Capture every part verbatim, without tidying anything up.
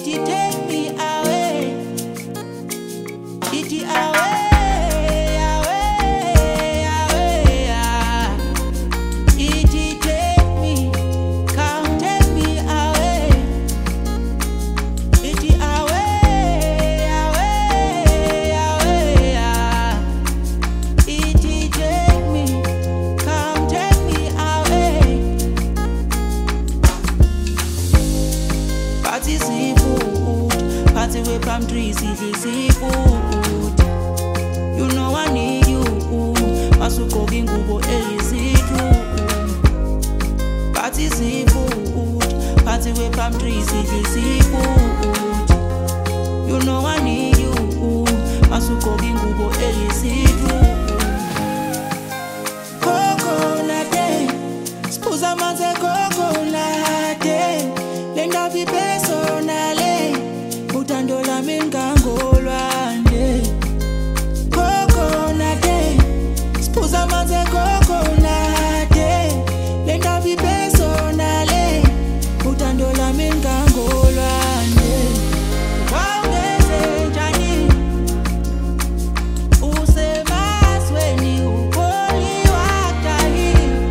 it take me away, it away. Party seafood, party with palm trees, seafood. You know I need you. Masuko gingubo easy true. Party seafood, party with palm trees, seafood. You know I need you. Masuko gingubo easy true. Coconut, sposa manze coconut. Lenda vi personale, utandola mingangolwane. Coconut, sposa manze coconut. Lenda vi personale, utandola mingangolwane. Waungeze njani, usemasweni ukoli wakahi.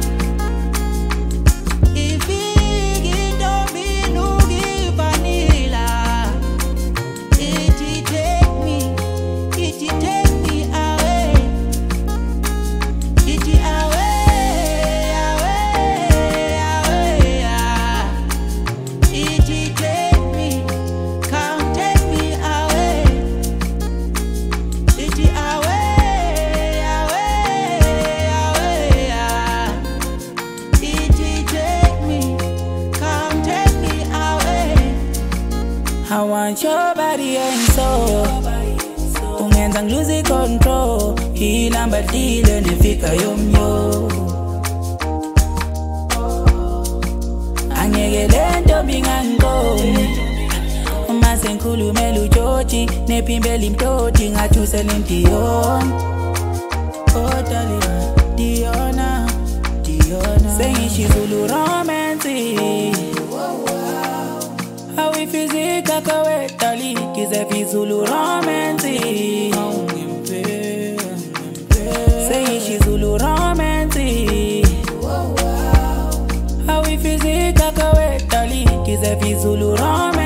I want your body and soul. Ungenza lose control. Hila mbadile nifika yomyo. Angegele ntombi ngangoni. Umase nkhulume lujoji. Nepimbeli mtoti ngatuse lintiyon. Oh darling, Diona, Diona. Saying she's Zulu romantic. How we physical kawe tali kize Zulu romantic. Say she's Zulu romantic. How we physical kawe tali kize Zulu romantic.